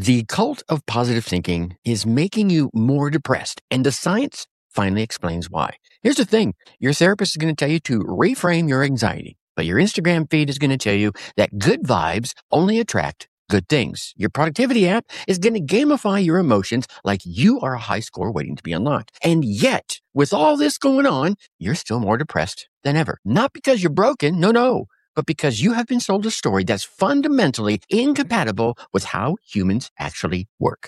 The cult of positive thinking is making you more depressed, and the science finally explains why. Here's the thing. Your therapist is going to tell you to reframe your anxiety, but your Instagram feed is going to tell you that good vibes only attract good things. Your productivity app is going to gamify your emotions like you are a high score waiting to be unlocked. And yet, with all this going on, you're still more depressed than ever. Not because you're broken, no, but because you have been sold a story that's fundamentally incompatible with how humans actually work.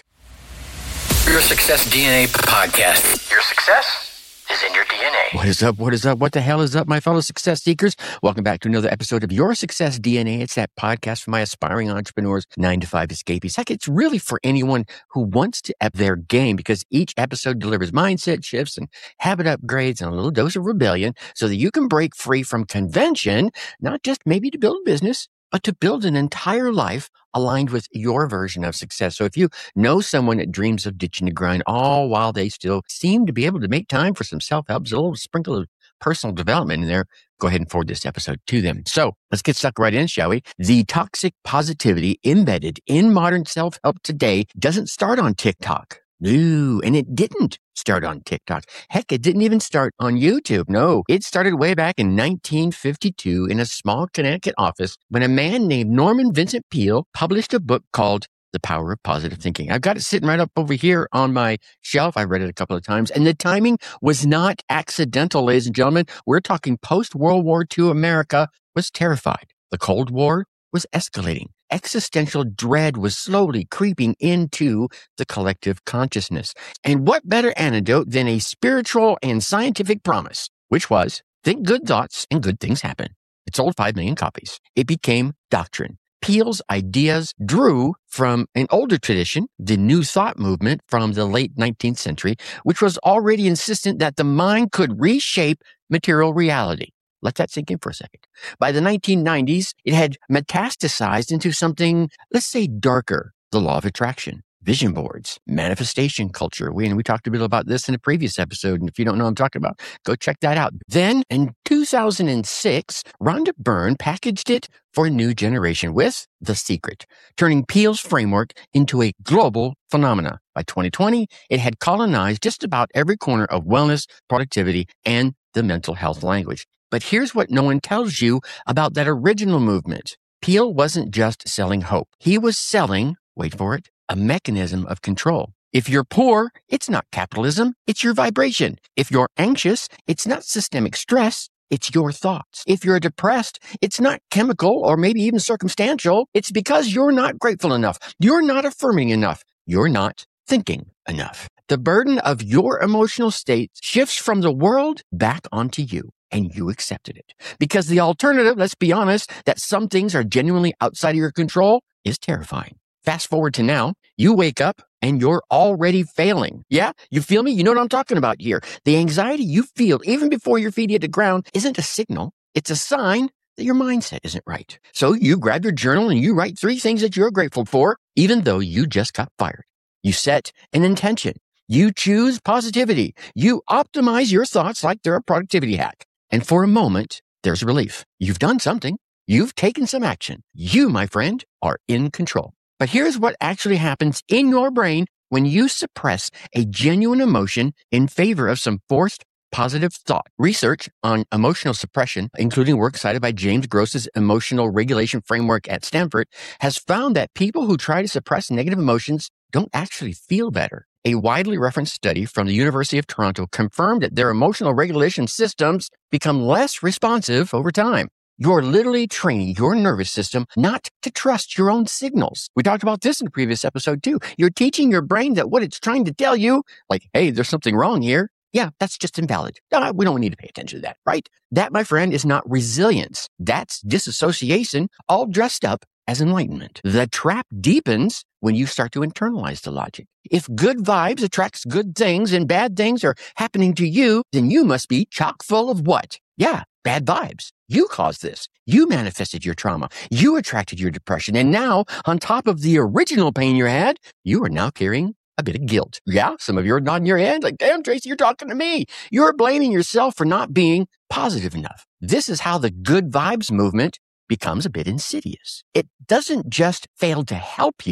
Your Success DNA podcast. Your success is in your DNA. What is up? What is up? What the hell is up, my fellow success seekers? Welcome back to another episode of Your Success DNA. It's that podcast for my aspiring entrepreneurs, 9-to-5 escapees. Heck, it's really for anyone who wants to up their game because each episode delivers mindset shifts and habit upgrades and a little dose of rebellion so that you can break free from convention, not just maybe to build a business, but to build an entire life aligned with your version of success. So if you know someone that dreams of ditching the grind, all while they still seem to be able to make time for some self-help, a little sprinkle of personal development in there, go ahead and forward this episode to them. So let's get stuck right in, shall we? The toxic positivity embedded in modern self-help today doesn't start on TikTok. No, and it didn't start on TikTok. Heck, it didn't even start on YouTube. No, it started way back in 1952 in a small Connecticut office when a man named Norman Vincent Peale published a book called The Power of Positive Thinking. I've got it sitting right up over here on my shelf. I read it a couple of times, and the timing was not accidental, ladies and gentlemen. We're talking post-World War II America was terrified. The Cold War was escalating. Existential dread was slowly creeping into the collective consciousness. And what better antidote than a spiritual and scientific promise, which was, think good thoughts and good things happen. It sold 5 million copies. It became doctrine. Peale's ideas drew from an older tradition, the New Thought movement from the late 19th century, which was already insistent that the mind could reshape material reality. Let that sink in for a second. By the 1990s, it had metastasized into something, let's say, darker. The law of attraction, vision boards, manifestation culture. We talked a bit about this in a previous episode, and if you don't know what I'm talking about, go check that out. Then, in 2006, Rhonda Byrne packaged it for a new generation with The Secret, turning Peale's framework into a global phenomena. By 2020, it had colonized just about every corner of wellness, productivity, and the mental health language. But here's what no one tells you about that original movement. Peale wasn't just selling hope. He was selling, wait for it, a mechanism of control. If you're poor, it's not capitalism, it's your vibration. If you're anxious, it's not systemic stress, it's your thoughts. If you're depressed, it's not chemical or maybe even circumstantial. It's because you're not grateful enough. You're not affirming enough. You're not thinking enough. The burden of your emotional state shifts from the world back onto you. And you accepted it. Because the alternative, let's be honest, that some things are genuinely outside of your control is terrifying. Fast forward to now, you wake up and you're already failing. Yeah, you feel me? You know what I'm talking about here. The anxiety you feel even before your feet hit the ground isn't a signal. It's a sign that your mindset isn't right. So you grab your journal and you write 3 things that you're grateful for, even though you just got fired. You set an intention. You choose positivity. You optimize your thoughts like they're a productivity hack. And for a moment, there's relief. You've done something. You've taken some action. You, my friend, are in control. But here's what actually happens in your brain when you suppress a genuine emotion in favor of some forced positive thought. Research on emotional suppression, including work cited by James Gross's emotional regulation framework at Stanford, has found that people who try to suppress negative emotions don't actually feel better. A widely referenced study from the University of Toronto confirmed that their emotional regulation systems become less responsive over time. You're literally training your nervous system not to trust your own signals. We talked about this in a previous episode too. You're teaching your brain that what it's trying to tell you, like, hey, there's something wrong here. Yeah, that's just invalid. We don't need to pay attention to that, right? That, my friend, is not resilience. That's disassociation, all dressed up as enlightenment. The trap deepens when you start to internalize the logic. If good vibes attracts good things and bad things are happening to you, then you must be chock full of what? Yeah, bad vibes. You caused this. You manifested your trauma. You attracted your depression. And now, on top of the original pain you had, you are now carrying a bit of guilt. Yeah, some of you are nodding your head like, damn, Tracy, you're talking to me. You're blaming yourself for not being positive enough. This is how the good vibes movement becomes a bit insidious. It doesn't just fail to help you,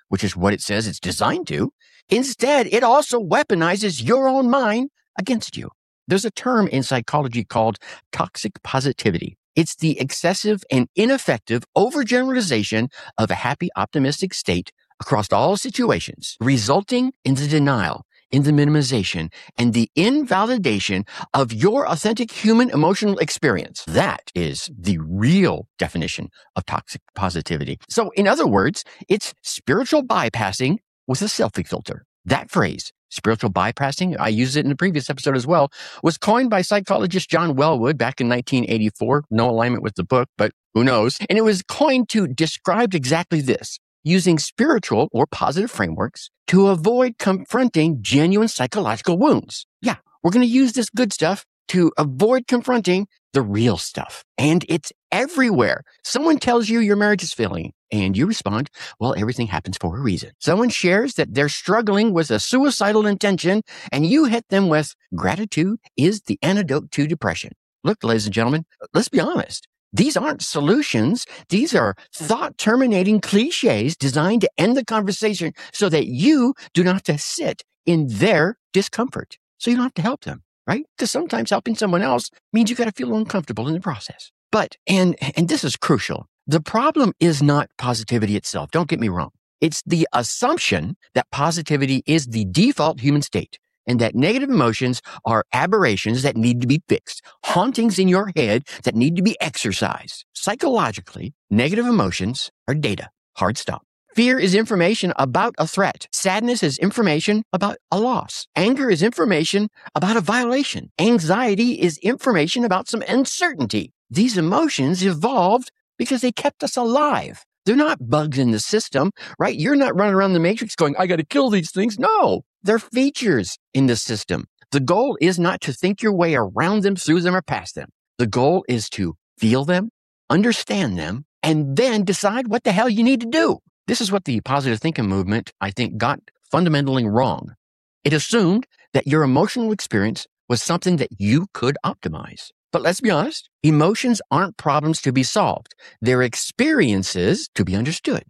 which is what it says it's designed to. Instead, it also weaponizes your own mind against you. There's a term in psychology called toxic positivity. It's the excessive and ineffective overgeneralization of a happy, optimistic state across all situations, resulting in the denial, in the minimization, and the invalidation of your authentic human emotional experience. That is the real definition of toxic positivity. So, in other words, it's spiritual bypassing with a selfie filter. That phrase, spiritual bypassing, I used it in the previous episode as well, was coined by psychologist John Wellwood back in 1984. No alignment with the book, but who knows? And it was coined to describe exactly this: using spiritual or positive frameworks to avoid confronting genuine psychological wounds. Yeah, we're going to use this good stuff to avoid confronting the real stuff. And it's everywhere. Someone tells you your marriage is failing, and you respond, well, everything happens for a reason. Someone shares that they're struggling with a suicidal intention, and you hit them with, gratitude is the antidote to depression. Look, ladies and gentlemen, let's be honest. These aren't solutions. These are thought-terminating cliches designed to end the conversation so that you do not have to sit in their discomfort. So you don't have to help them, right? Because sometimes helping someone else means you got to feel uncomfortable in the process. But, and this is crucial, the problem is not positivity itself. Don't get me wrong. It's the assumption that positivity is the default human state, and that negative emotions are aberrations that need to be fixed, hauntings in your head that need to be exercised. Psychologically, negative emotions are data. Hard stop. Fear is information about a threat. Sadness is information about a loss. Anger is information about a violation. Anxiety is information about some uncertainty. These emotions evolved because they kept us alive. They're not bugs in the system, right? You're not running around the matrix going, I got to kill these things. No, they're features in the system. The goal is not to think your way around them, through them, or past them. The goal is to feel them, understand them, and then decide what the hell you need to do. This is what the positive thinking movement, I think, got fundamentally wrong. It assumed that your emotional experience was something that you could optimize. But let's be honest, emotions aren't problems to be solved. They're experiences to be understood.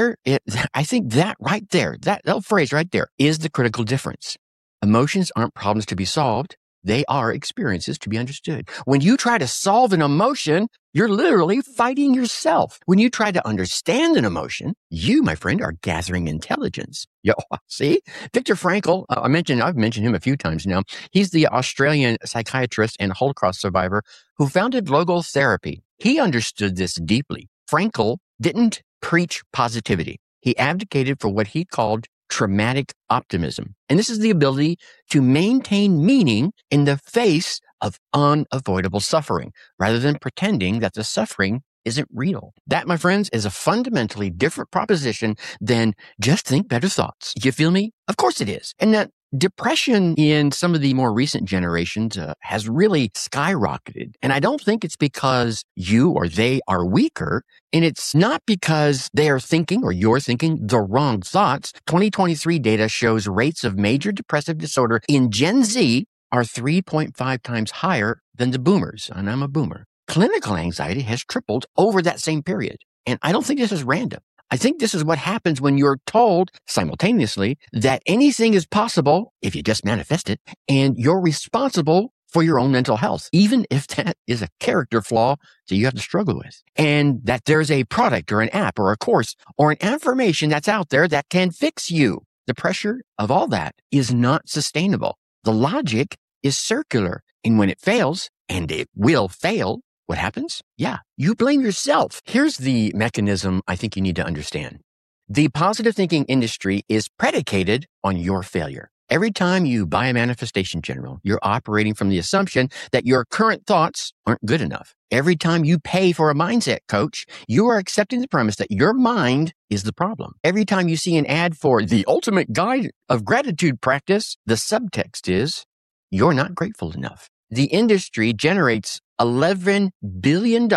I think that right there, that little phrase right there is the critical difference. Emotions aren't problems to be solved. They are experiences to be understood. When you try to solve an emotion, you're literally fighting yourself. When you try to understand an emotion, you, my friend, are gathering intelligence. See? Viktor Frankl, I've mentioned him a few times now. He's the Australian psychiatrist and Holocaust survivor who founded logotherapy. He understood this deeply. Frankl didn't preach positivity. He advocated for what he called traumatic optimism. And this is the ability to maintain meaning in the face of unavoidable suffering, rather than pretending that the suffering isn't real. That, my friends, is a fundamentally different proposition than just think better thoughts. You feel me? Of course it is. And that depression in some of the more recent generations has really skyrocketed. And I don't think it's because you or they are weaker. And it's not because they are thinking or you're thinking the wrong thoughts. 2023 data shows rates of major depressive disorder in Gen Z are 3.5 times higher than the boomers. And I'm a boomer. Clinical anxiety has tripled over that same period. And I don't think this is random. I think this is what happens when you're told simultaneously that anything is possible if you just manifest it, and you're responsible for your own mental health, even if that is a character flaw that you have to struggle with. And that there's a product or an app or a course or an affirmation that's out there that can fix you. The pressure of all that is not sustainable. The logic is circular. And when it fails, and it will fail, what happens? Yeah, you blame yourself. Here's the mechanism I think you need to understand. The positive thinking industry is predicated on your failure. Every time you buy a manifestation journal, you're operating from the assumption that your current thoughts aren't good enough. Every time you pay for a mindset coach, you are accepting the premise that your mind is the problem. Every time you see an ad for the ultimate guide of gratitude practice, the subtext is, you're not grateful enough. The industry generates $11 billion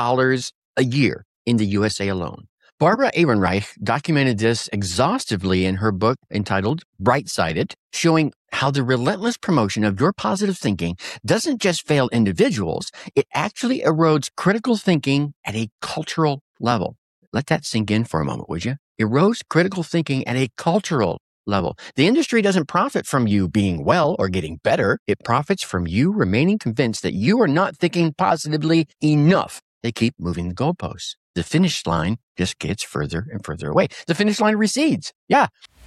a year in the USA alone. Barbara Ehrenreich documented this exhaustively in her book entitled Bright-Sided, showing how the relentless promotion of your positive thinking doesn't just fail individuals, it actually erodes critical thinking at a cultural level. Let that sink in for a moment, would you? Erodes critical thinking at a cultural level. The industry doesn't profit from you being well or getting better. It profits from you remaining convinced that you are not thinking positively enough. They keep moving the goalposts. The finish line just gets further and further away. The finish line recedes. Yeah.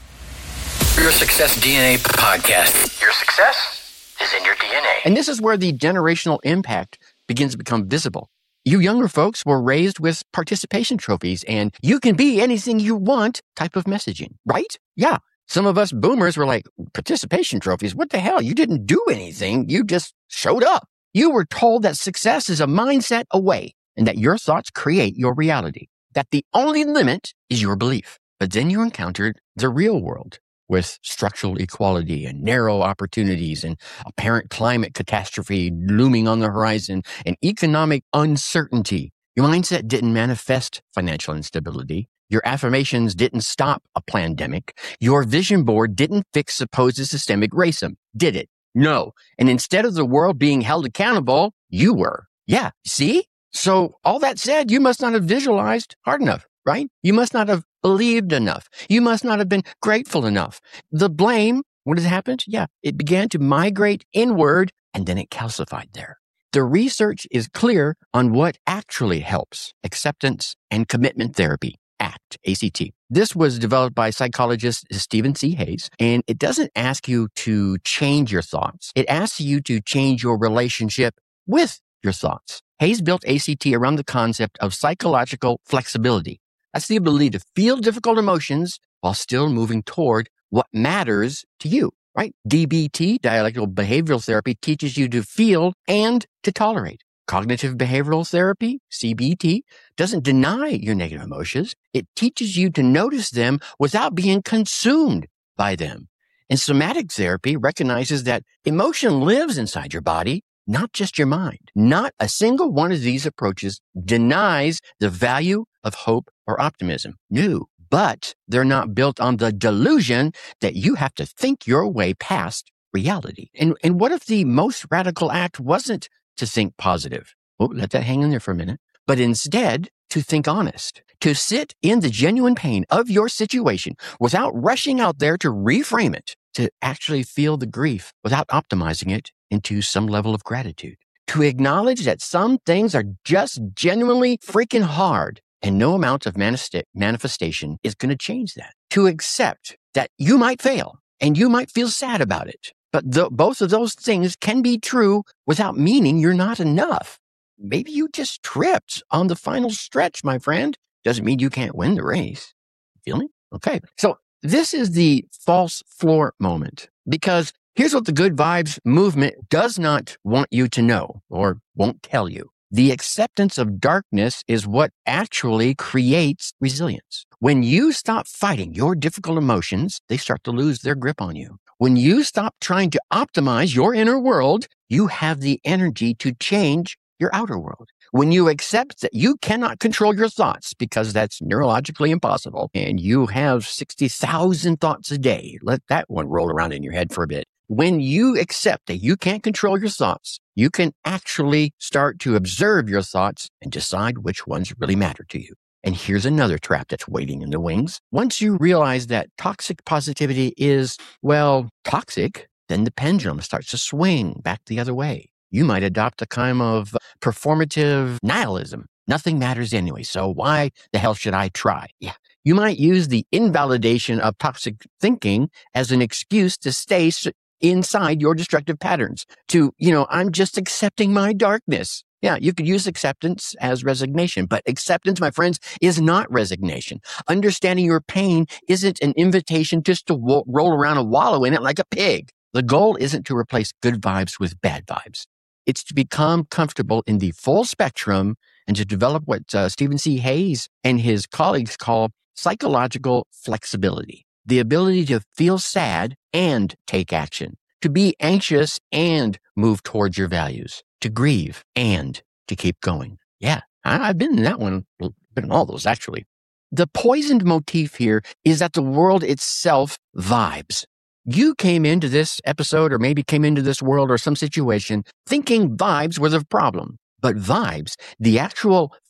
Your Success DNA podcast. Your success is in your DNA. And this is where the generational impact begins to become visible. You younger folks were raised with participation trophies and you can be anything you want type of messaging, right? Yeah. Some of us boomers were like, participation trophies? What the hell? You didn't do anything. You just showed up. You were told that success is a mindset away and that your thoughts create your reality, that the only limit is your belief. But then you encountered the real world with structural equality and narrow opportunities and apparent climate catastrophe looming on the horizon and economic uncertainty. Your mindset didn't manifest financial instability. Your affirmations didn't stop a pandemic. Your vision board didn't fix supposed systemic racism, did it? No. And instead of the world being held accountable, you were. Yeah. See? So all that said, you must not have visualized hard enough, right? You must not have believed enough. You must not have been grateful enough. The blame, what has happened? Yeah, it began to migrate inward and then it calcified there. The research is clear on what actually helps: acceptance and commitment therapy. ACT. This was developed by psychologist Stephen C. Hayes, and it doesn't ask you to change your thoughts. It asks you to change your relationship with your thoughts. Hayes built ACT around the concept of psychological flexibility. That's the ability to feel difficult emotions while still moving toward what matters to you, right? DBT, dialectical behavioral therapy, teaches you to feel and to tolerate. Cognitive behavioral therapy, CBT, doesn't deny your negative emotions. It teaches you to notice them without being consumed by them. And somatic therapy recognizes that emotion lives inside your body, not just your mind. Not a single one of these approaches denies the value of hope or optimism. No, but they're not built on the delusion that you have to think your way past reality. And what if the most radical act wasn't to think positive? Oh, let that hang in there for a minute. But instead, to think honest, to sit in the genuine pain of your situation without rushing out there to reframe it, to actually feel the grief without optimizing it into some level of gratitude, to acknowledge that some things are just genuinely freaking hard and no amount of manifestation is going to change that, to accept that you might fail and you might feel sad about it. But both of those things can be true without meaning you're not enough. Maybe you just tripped on the final stretch, my friend. Doesn't mean you can't win the race. Feel me? Okay. So this is the false floor moment, because here's what the good vibes movement does not want you to know or won't tell you. The acceptance of darkness is what actually creates resilience. When you stop fighting your difficult emotions, they start to lose their grip on you. When you stop trying to optimize your inner world, you have the energy to change your outer world. When you accept that you cannot control your thoughts because that's neurologically impossible, and you have 60,000 thoughts a day, let that one roll around in your head for a bit. When you accept that you can't control your thoughts, you can actually start to observe your thoughts and decide which ones really matter to you. And here's another trap that's waiting in the wings. Once you realize that toxic positivity is, well, toxic, then the pendulum starts to swing back the other way. You might adopt a kind of performative nihilism. Nothing matters anyway, so why the hell should I try? Yeah. You might use the invalidation of toxic thinking as an excuse to stay inside your destructive patterns. To, I'm just accepting my darkness. Yeah, you could use acceptance as resignation, but acceptance, my friends, is not resignation. Understanding your pain isn't an invitation just to roll around and wallow in it like a pig. The goal isn't to replace good vibes with bad vibes. It's to become comfortable in the full spectrum and to develop what Stephen C. Hayes and his colleagues call psychological flexibility. The ability to feel sad and take action, to be anxious and move towards your values, to grieve and to keep going. Yeah, I've been in that one, been in all those actually. The poisoned motif here is that the world itself vibes. You came into this episode or maybe came into this world or some situation thinking vibes were the problem. But vibes, the actual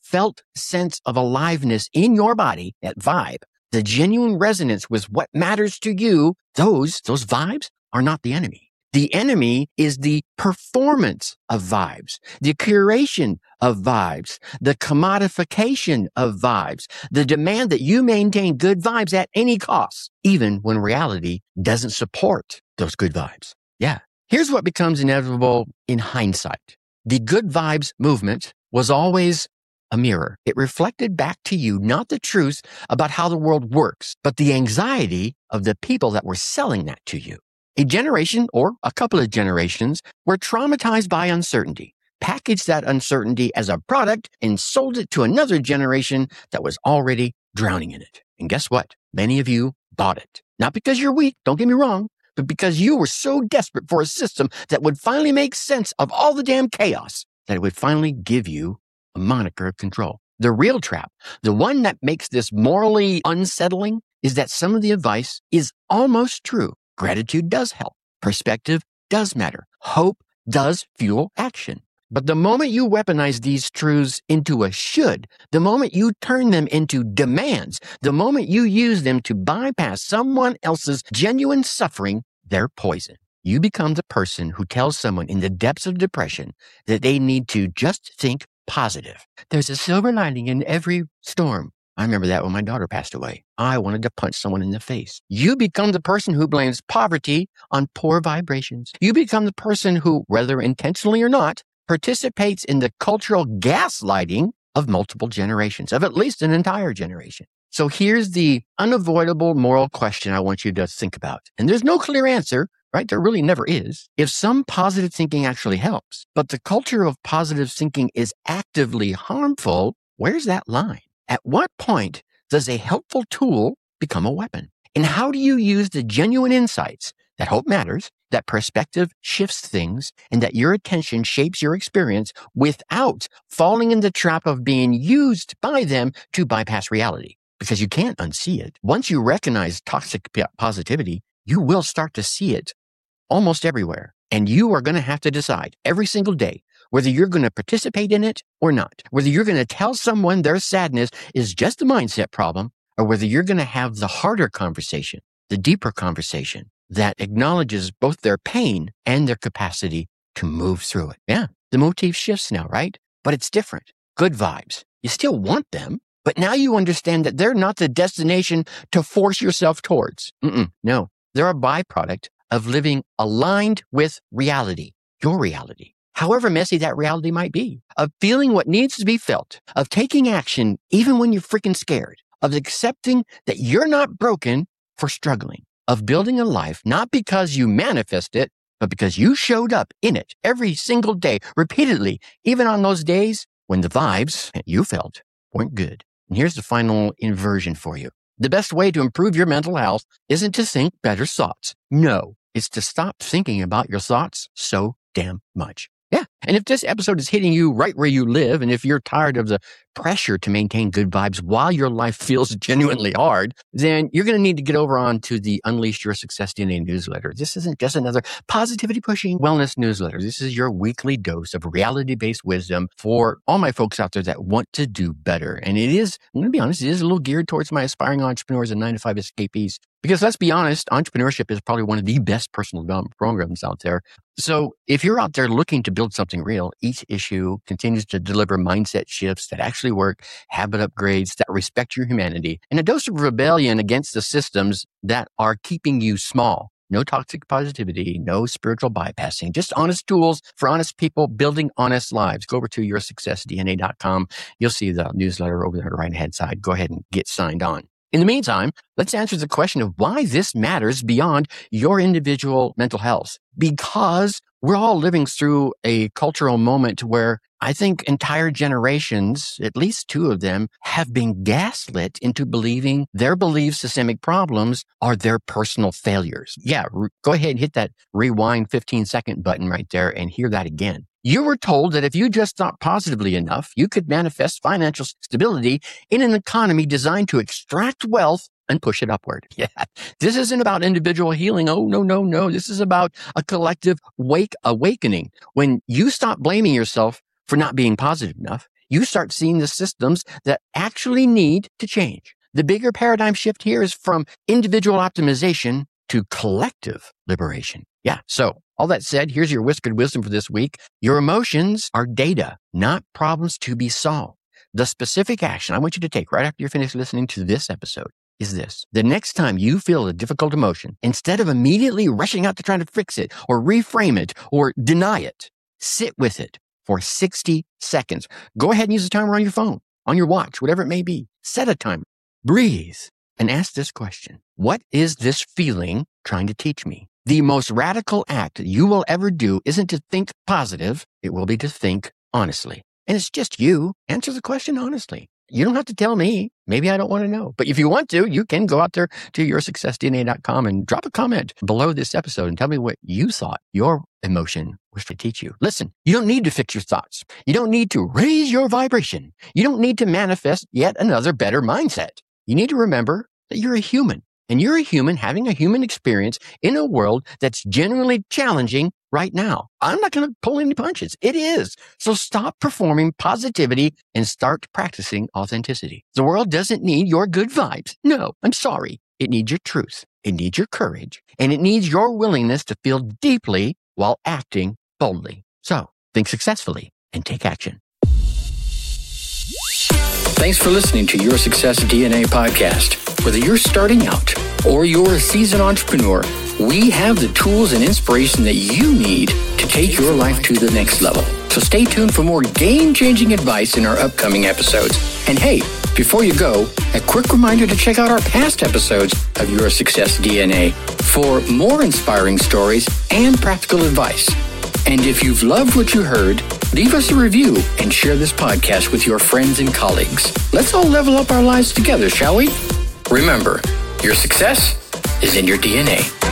felt sense of aliveness in your body, that vibe, the genuine resonance with what matters to you, those vibes are not the enemy. The enemy is the performance of vibes, the curation of vibes, the commodification of vibes, the demand that you maintain good vibes at any cost, even when reality doesn't support those good vibes. Yeah. Here's what becomes inevitable in hindsight. The good vibes movement was always a mirror. It reflected back to you not the truth about how the world works, but the anxiety of the people that were selling that to you. A generation or a couple of generations were traumatized by uncertainty, packaged that uncertainty as a product and sold it to another generation that was already drowning in it. And guess what? Many of you bought it. Not because you're weak, don't get me wrong, but because you were so desperate for a system that would finally make sense of all the damn chaos, that it would finally give you a moniker of control. The real trap, the one that makes this morally unsettling, is that some of the advice is almost true. Gratitude does help. Perspective does matter. Hope does fuel action. But the moment you weaponize these truths into a should, the moment you turn them into demands, the moment you use them to bypass someone else's genuine suffering, they're poison. You become the person who tells someone in the depths of depression that they need to just think positive. There's a silver lining in every storm. I remember that when my daughter passed away. I wanted to punch someone in the face. You become the person who blames poverty on poor vibrations. You become the person who, whether intentionally or not, participates in the cultural gaslighting of multiple generations, of at least an entire generation. So here's the unavoidable moral question I want you to think about. And there's no clear answer, right? There really never is. If some positive thinking actually helps, but the culture of positive thinking is actively harmful, where's that line? At what point does a helpful tool become a weapon? And how do you use the genuine insights that hope matters, that perspective shifts things, and that your attention shapes your experience without falling in the trap of being used by them to bypass reality? Because you can't unsee it. Once you recognize toxic positivity, you will start to see it almost everywhere. And you are going to have to decide every single day whether you're going to participate in it or not, whether you're going to tell someone their sadness is just a mindset problem, or whether you're going to have the harder conversation, the deeper conversation that acknowledges both their pain and their capacity to move through it. Yeah, the motif shifts now, right? But it's different. Good vibes. You still want them, but now you understand that they're not the destination to force yourself towards. No, they're a byproduct of living aligned with reality, your reality. However messy that reality might be, of feeling what needs to be felt, of taking action even when you're freaking scared, of accepting that you're not broken for struggling, of building a life not because you manifest it, but because you showed up in it every single day, repeatedly, even on those days when the vibes you felt weren't good. And here's the final inversion for you. The best way to improve your mental health isn't to think better thoughts. No, it's to stop thinking about your thoughts so damn much. Yeah. And if this episode is hitting you right where you live, and if you're tired of the pressure to maintain good vibes while your life feels genuinely hard, then you're going to need to get over on to the Unleash Your Success DNA newsletter. This isn't just another positivity pushing wellness newsletter. This is your weekly dose of reality-based wisdom for all my folks out there that want to do better. And it is, I'm going to be honest, it is a little geared towards my aspiring entrepreneurs and 9-to-5 escapees. Because let's be honest, entrepreneurship is probably one of the best personal development programs out there. So if you're out there looking to build something real, each issue continues to deliver mindset shifts that actually work, habit upgrades that respect your humanity, and a dose of rebellion against the systems that are keeping you small. No toxic positivity, no spiritual bypassing, just honest tools for honest people building honest lives. Go over to yoursuccessdna.com. You'll see the newsletter over there on the right-hand side. Go ahead and get signed on. In the meantime, let's answer the question of why this matters beyond your individual mental health. Because we're all living through a cultural moment where I think entire generations, at least two of them, have been gaslit into believing their belief systemic problems are their personal failures. Yeah, go ahead and hit that rewind 15-second button right there and hear that again. You were told that if you just thought positively enough, you could manifest financial stability in an economy designed to extract wealth and push it upward. Yeah, this isn't about individual healing. Oh, no. This is about a collective awakening. When you stop blaming yourself for not being positive enough, you start seeing the systems that actually need to change. The bigger paradigm shift here is from individual optimization to collective liberation. Yeah. So all that said, here's your whispered wisdom for this week. Your emotions are data, not problems to be solved. The specific action I want you to take right after you're finished listening to this episode is this. The next time you feel a difficult emotion, instead of immediately rushing out to try to fix it or reframe it or deny it, sit with it for 60 seconds. Go ahead and use a timer on your phone, on your watch, whatever it may be. Set a timer. Breathe and ask this question. What is this feeling trying to teach me? The most radical act you will ever do isn't to think positive. It will be to think honestly. And it's just you. Answer the question honestly. You don't have to tell me. Maybe I don't want to know. But if you want to, you can go out there to yoursuccessdna.com and drop a comment below this episode and tell me what you thought your emotion was to teach you. Listen, you don't need to fix your thoughts. You don't need to raise your vibration. You don't need to manifest yet another better mindset. You need to remember that you're a human. And you're a human having a human experience in a world that's genuinely challenging right now. I'm not going to pull any punches. It is. So stop performing positivity and start practicing authenticity. The world doesn't need your good vibes. No, I'm sorry. It needs your truth. It needs your courage. And it needs your willingness to feel deeply while acting boldly. So think successfully and take action. Thanks for listening to Your Success DNA podcast. Whether you're starting out or you're a seasoned entrepreneur, we have the tools and inspiration that you need to take your life to the next level. So stay tuned for more game-changing advice in our upcoming episodes. And hey, before you go, a quick reminder to check out our past episodes of Your Success DNA for more inspiring stories and practical advice. And if you've loved what you heard, leave us a review and share this podcast with your friends and colleagues. Let's all level up our lives together, shall we? Remember, your success is in your DNA.